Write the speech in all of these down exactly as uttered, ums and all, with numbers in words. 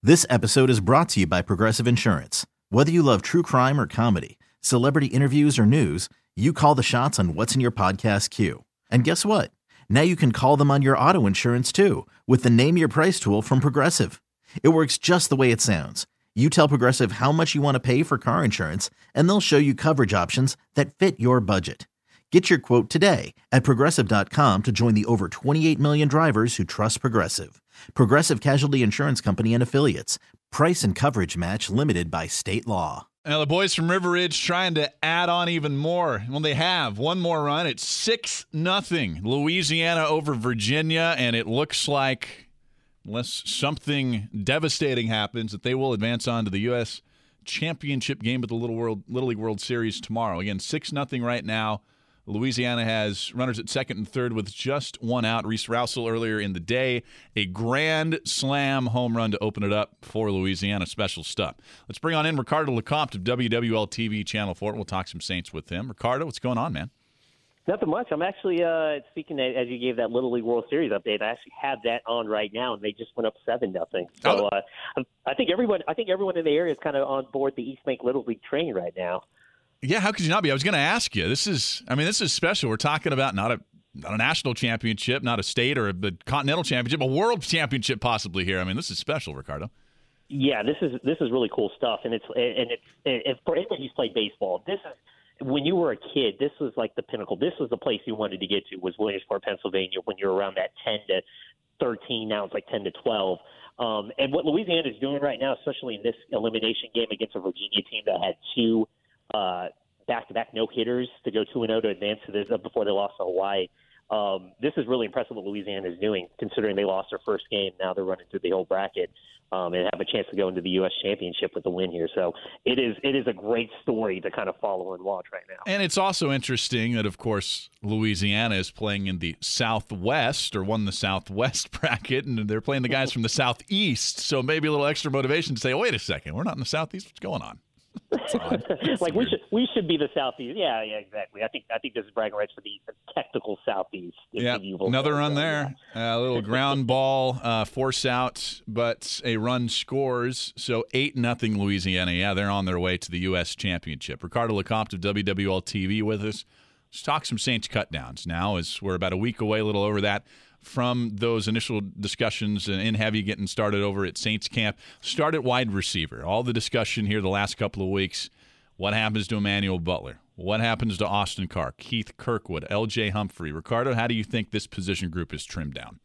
This episode is brought to you by Progressive Insurance. Whether you love true crime or comedy, celebrity interviews or news, you call the shots on what's in your podcast queue. And guess what? Now you can call them on your auto insurance too with the Name Your Price tool from Progressive. It works just the way it sounds. You tell Progressive how much you want to pay for car insurance, and they'll show you coverage options that fit your budget. Get your quote today at Progressive dot com to join the over twenty-eight million drivers who trust Progressive. Progressive Casualty Insurance Company and Affiliates. Price and coverage match limited by state law. Now the boys from River Ridge trying to add on even more. Well, they have one more run. It's six nothing Louisiana over Virginia, and it looks like, unless something devastating happens, that they will advance on to the U S Championship game at the Little World Little League World Series tomorrow. Again, six nothing right now. Louisiana has runners at second and third with just one out. Reese Rousel earlier in the day, a grand slam home run to open it up for Louisiana. Special stuff. Let's bring on in Ricardo LeCompte of W W L T V Channel four. We'll talk some Saints with him. Ricardo, what's going on, man? Nothing much. I'm actually uh, speaking of, as you gave that Little League World Series update. I actually have that on right now, and they just went up seven nothing. So uh, I think everyone, I think everyone in the area is kind of on board the East Bank Little League train right now. Yeah, how could you not be? I was going to ask you. This is, I mean, this is special. We're talking about not a not a national championship, not a state or a, a continental championship, a world championship possibly here. I mean, this is special, Ricardo. Yeah, this is this is really cool stuff, and it's and it's if for anybody who's played baseball, this is when you were a kid. This was like the pinnacle. This was the place you wanted to get to. Was Williamsport, Pennsylvania, when you were around that ten to thirteen. Now it's like ten to twelve. Um, and what Louisiana is doing right now, especially in this elimination game against a Virginia team that had two. Uh, back-to-back no-hitters to go two and oh to advance to this uh, before they lost to Hawaii. Um, this is really impressive what Louisiana is doing, considering they lost their first game. Now they're running through the whole bracket um, and have a chance to go into the U S Championship with the win here. So it is it is a great story to kind of follow and watch right now. And it's also interesting that, of course, Louisiana is playing in the Southwest or won the Southwest bracket, and they're playing the guys from the Southeast. So maybe a little extra motivation to say, oh, wait a second, we're not in the Southeast. What's going on? like we should we should be the Southeast. Yeah, yeah, exactly. I think I think this is bragging rights for the technical Southeast. Yeah, another run there. A uh, little ground ball, uh, force out, but a run scores. So eight nothing Louisiana. Yeah, they're on their way to the U S Championship. Ricardo LeCompte of W W L T V with us. Let's talk some Saints cutdowns now, as we're about a week away, a little over that, from those initial discussions in heavy getting started over at Saints camp. Start at wide receiver. All the discussion here the last couple of weeks. What happens to Emmanuel Butler? What happens to Austin Carr, Keith Kirkwood, L J Humphrey? Ricardo, how do you think this position group is trimmed down?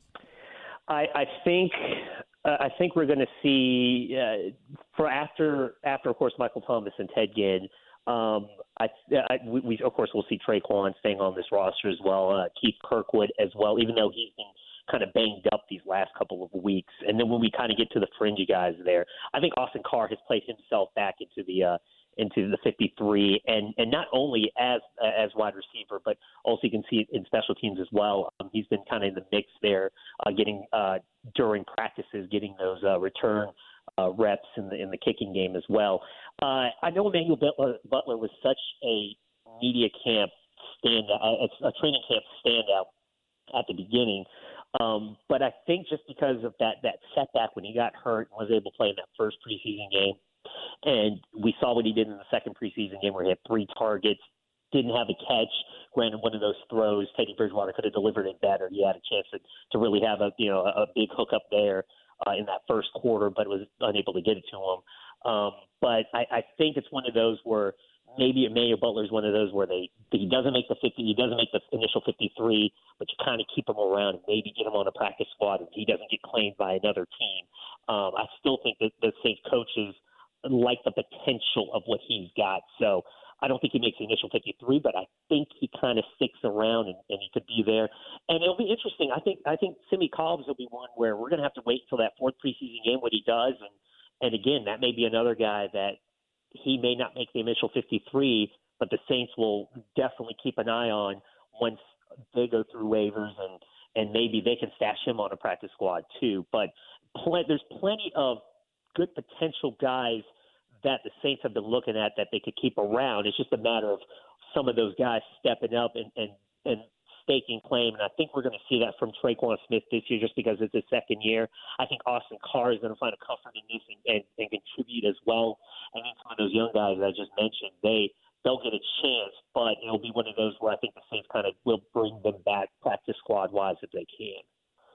I, I think uh, I think we're going to see uh, for after after of course Michael Thomas and Ted Ginn. Um, I, I we, we of course we'll see Traquan staying on this roster as well. Uh, Keith Kirkwood as well, even though he's been kind of banged up these last couple of weeks. And then when we kind of get to the fringy guys there, I think Austin Carr has played himself back into the uh, into the fifty-three, and, and not only as uh, as wide receiver, but also you can see it in special teams as well. Um, he's been kind of in the mix there, uh, getting uh, during practices, getting those uh, return. Uh, reps in the in the kicking game as well. Uh, I know Emmanuel Butler, Butler was such a media camp standout, a, a training camp standout at the beginning, um, but I think just because of that that setback when he got hurt and was able to play in that first preseason game, and we saw what he did in the second preseason game where he had three targets, didn't have a catch. Granted, one of those throws, Teddy Bridgewater could have delivered it better. He had a chance to, to really have a you know a big hookup there. Uh, in that first quarter, but was unable to get it to him. Um, but I, I think it's one of those where maybe Emmanuel Butler is one of those where they he doesn't make the fifty, he doesn't make the initial fifty-three, but you kind of keep him around and maybe get him on a practice squad and he doesn't get claimed by another team. Um, I still think that the Saints coaches like the potential of what he's got. So I don't think he makes the initial fifty-three, but I think he kind of sticks around and, and he could be there. And it'll be interesting. I think I think Simi Cobbs will be one where we're going to have to wait until that fourth preseason game what he does. And, and again, that may be another guy that he may not make the initial fifty-three, but the Saints will definitely keep an eye on once they go through waivers and, and maybe they can stash him on a practice squad too. But pl- there's plenty of good potential guys that the Saints have been looking at that they could keep around. It's just a matter of some of those guys stepping up and, and, and staking claim, and I think we're going to see that from Traquan Smith this year just because it's his second year. I think Austin Carr is going to find a comfort in this and, and, and contribute as well. And then some of those young guys I just mentioned, they, they'll get a chance, but it'll be one of those where I think the Saints kind of will bring them back practice squad-wise if they can.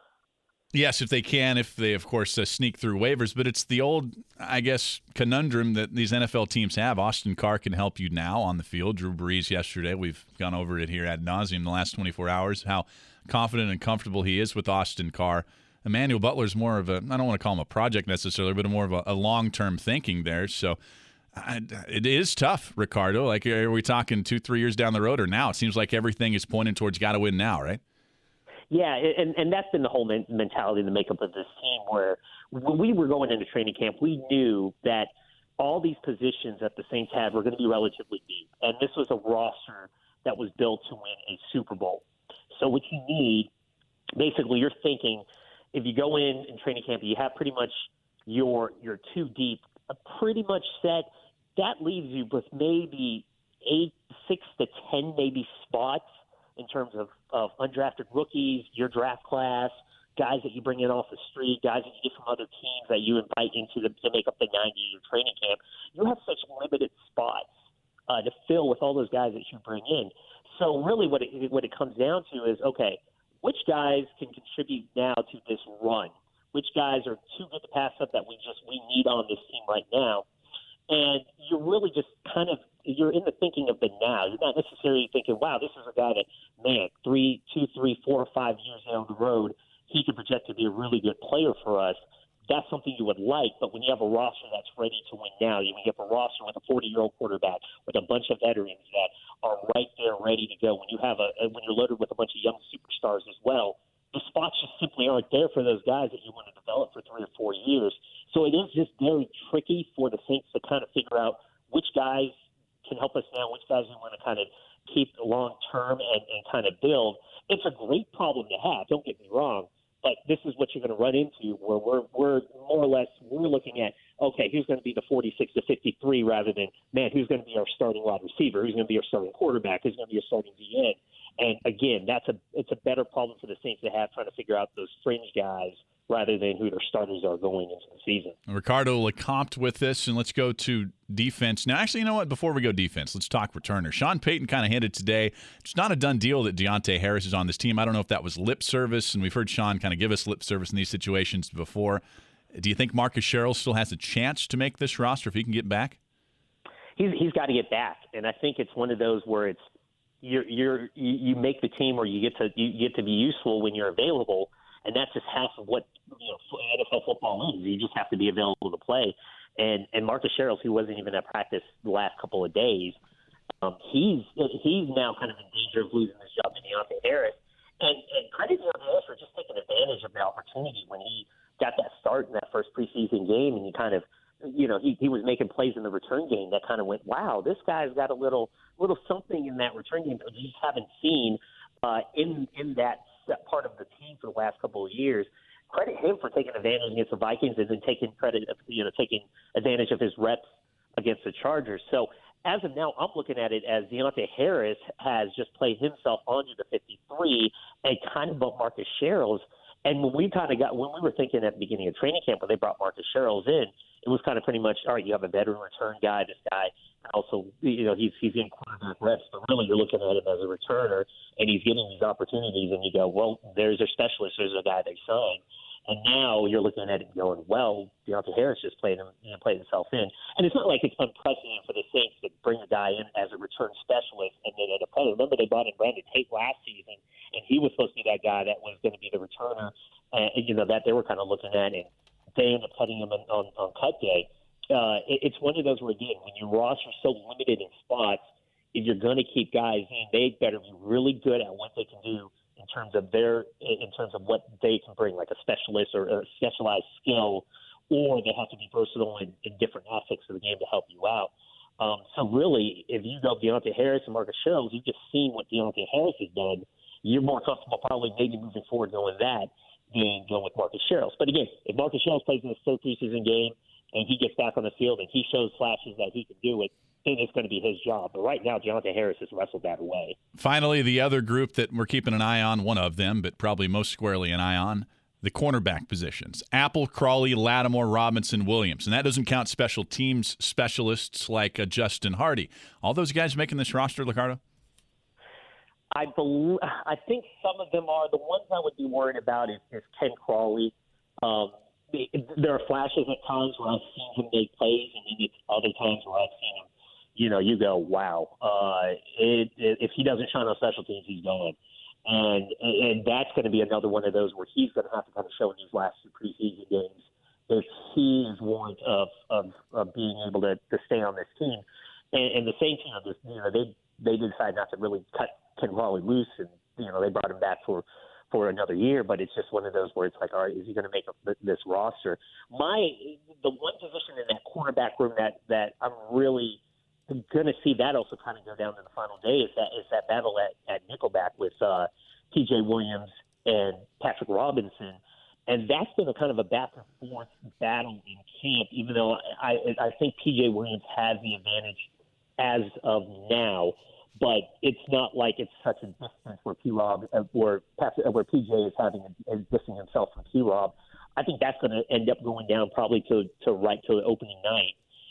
Yes, if they can, if they, of course, uh, sneak through waivers. But it's the old, I guess, conundrum that these N F L teams have. Austin Carr can help you now on the field. Drew Brees yesterday, we've gone over it here ad nauseum in the last twenty-four hours, how confident and comfortable he is with Austin Carr. Emmanuel Butler's more of a, I don't want to call him a project necessarily, but a more of a, a long-term thinking there. So I, it is tough, Ricardo. Like, are we talking two, three years down the road or now? It seems like everything is pointing towards got to win now, right? Yeah, and, and that's been the whole mentality, the makeup of this team, where when we were going into training camp, we knew that all these positions that the Saints had were going to be relatively deep. And this was a roster that was built to win a Super Bowl. So what you need, basically you're thinking, if you go in in training camp, you have pretty much your your two deep pretty much set. That leaves you with maybe eight, six to ten maybe spots in terms of, of undrafted rookies, your draft class, guys that you bring in off the street, guys that you get from other teams that you invite into the, to make up the ninety-year training camp. You have such limited spots uh, to fill with all those guys that you bring in. So really what it, what it comes down to is, okay, which guys can contribute now to this run? Which guys are too good to pass up that we just we need on this team right now? And you're really just kind of you're in the thinking of the now. You're not necessarily thinking, wow, this is a guy that, man, three, two, three, four, or five years down the road, he could project to be a really good player for us. That's something you would like, but when you have a roster that's ready to win now, you have a roster with a forty-year-old quarterback, with a bunch of veterans that are right there ready to go. When you have a when you're loaded with a bunch of young superstars as well, the spots just simply aren't there for those guys that you want to develop for three or four years. So it is just very tricky for the Saints to kind of figure out which guys can help us now, which guys we want to kind of keep long term and, and kind of build. It's a great problem to have. Don't get me wrong. But this is what you're going to run into where we're, we're more or less we're looking at, okay, who's going to be the forty-six to fifty-three rather than, man, who's going to be our starting wide receiver? Who's going to be our starting quarterback? Who's going to be our starting D N? And, again, that's a it's a better problem for the Saints to have, trying to figure out those fringe guys rather than who their starters are going into the season. Ricardo Lecomte with this, and let's go to defense. Now, actually, you know what? Before we go defense, let's talk returner. Sean Payton kind of hinted today, it's not a done deal that Deontay Harris is on this team. I don't know if that was lip service, and we've heard Sean kind of give us lip service in these situations before. Do you think Marcus Sherrill still has a chance to make this roster if he can get back? He's, he's got to get back, and I think it's one of those where it's you're, you're, you make the team where you get to you get to be useful when you're available. And that's just half of what you know N F L football is. You just have to be available to play. And and Marcus Sherrill, who wasn't even at practice the last couple of days, um, he's he's now kind of in danger of losing his job to Deontay Harris. And, and credit to Deontay Harris for just taking advantage of the opportunity when he got that start in that first preseason game, and he kind of you know he, he was making plays in the return game that kind of went, wow, this guy's got a little little something in that return game that we just haven't seen uh, in in that. that part of the team for the last couple of years. Credit him for taking advantage against the Vikings and then taking credit, of, you know, taking advantage of his reps against the Chargers. So as of now, I'm looking at it as Deontay Harris has just played himself onto the fifty-three and kind of bumped Marcus Sherrill's. And when we kind of got, when we were thinking at the beginning of training camp when they brought Marcus Sherrill's in, it was kind of pretty much, all right, you have a veteran return guy. This guy also, you know, he's he's in quarterback reps, but really you're looking at him as a returner, and he's getting these opportunities, and you go, well, there's their specialist, there's a guy they signed. And now you're looking at it going, well, Deontay Harris just played him, you know, played himself in. And it's not like it's unprecedented for the Saints to bring a guy in as a return specialist and then end up playing. Remember, they brought in Brandon Tate last season, and he was supposed to be that guy that was going to be the returner, and, you know, that they were kind of looking at, and they ended up cutting him on, on, on cut day. Uh, it, it's one of those where, again, when your roster is so limited in spots, if you're going to keep guys in, they better be really good at what they can do in terms of their, in terms of what they can bring, like a specialist or a specialized skill, or they have to be versatile in, in different aspects of the game to help you out. Um, so really, if you go Deontay Harris and Marcus Sherrill, you've just seen what Deontay Harris has done. You're more comfortable probably maybe moving forward going that than going with Marcus Sherrill. But again, if Marcus Sherrill plays in his third preseason game and he gets back on the field and he shows flashes that he can do it, then it's going to be his job. But right now, Deontay Harris has wrestled that away. Finally, the other group that we're keeping an eye on, one of them, but probably most squarely an eye on, the cornerback positions. Apple, Crawley, Lattimore, Robinson, Williams. And that doesn't count special teams specialists like uh, Justin Hardy. All those guys making this roster, Ricardo? I believe, I think some of them are. The ones I would be worried about is, is Ken Crawley. Um, there are flashes at times where I've seen him make plays, and then it's other times where I've seen him, you know, you go, wow. Uh, it, it, if he doesn't shine on special teams, he's gone. And and that's going to be another one of those where he's going to have to kind of show in these last two preseason games if he is warrant of, of, of being able to, to stay on this team. And, and the same team, just, you know, they they decided not to really cut Ken Crawley loose, and you know they brought him back for for another year. But it's just one of those where it's like, all right, is he going to make a, this roster? My the one position in that cornerback room that that I'm really going to see that also kind of go down to the final day is that is that battle at, at nickelback with uh, T J Williams and Patrick Robinson, and that's been a kind of a back and forth battle in camp. Even though I I think T J Williams has the advantage as of now, but it's not like it's such a distance where P Rob or where P J is having a, a distancing himself from P Rob. I think that's going to end up going down probably to to right to the opening night,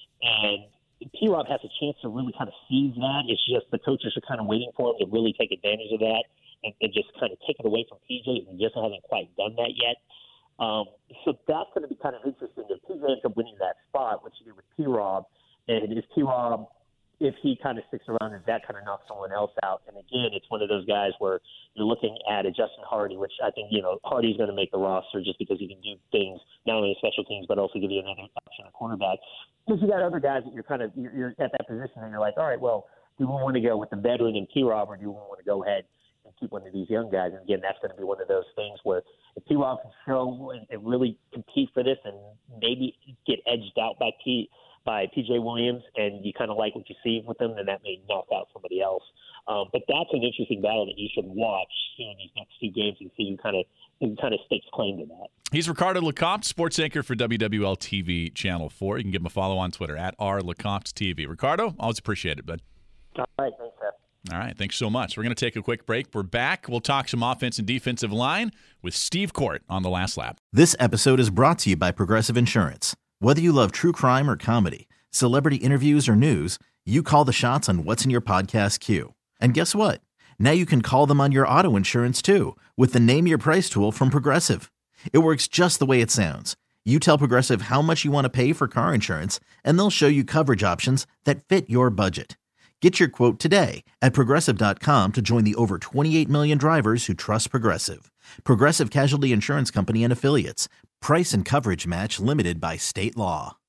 and P Rob has a chance to really kind of seize that. It's just the coaches are kind of waiting for him to really take advantage of that and, and just kind of take it away from P J, and just hasn't quite done that yet. Um, so that's going to be kind of interesting if P J ends up winning that spot, what you do with P Rob, and is P Rob, if he kind of sticks around, is that kind of knock someone else out? And again, it's one of those guys where you're looking at a Justin Hardy, which I think, you know, Hardy's going to make the roster just because he can do things not only in special teams, but also give you another option at cornerback. Because you got other guys that you're kind of, you're, you're at that position and you're like, all right, well, do we want to go with the veteran and P-Rob, or do we want to go ahead and keep one of these young guys? And again, that's going to be one of those things where if P-Rob can show and, and really compete for this and maybe get edged out by P by P J Williams, and you kind of like what you see with them, then that may knock out somebody else. Um, but that's an interesting battle that you should watch in these next two games and see who kind of who kind of stakes claim to that. He's Ricardo LeCompte, sports anchor for W W L T V Channel four. You can give him a follow on Twitter at R LeCompte T V. Ricardo, always appreciate it, bud. All right, thanks, Seth. All right, thanks so much. We're going to take a quick break. We're back. We'll talk some offense and defensive line with Steve Court on The Last Lap. This episode is brought to you by Progressive Insurance. Whether you love true crime or comedy, celebrity interviews or news, you call the shots on what's in your podcast queue. And guess what? Now you can call them on your auto insurance too with the Name Your Price tool from Progressive. It works just the way it sounds. You tell Progressive how much you want to pay for car insurance, and they'll show you coverage options that fit your budget. Get your quote today at Progressive dot com to join the over twenty-eight million drivers who trust Progressive. Progressive Casualty Insurance Company and Affiliates. Price and coverage match limited by state law.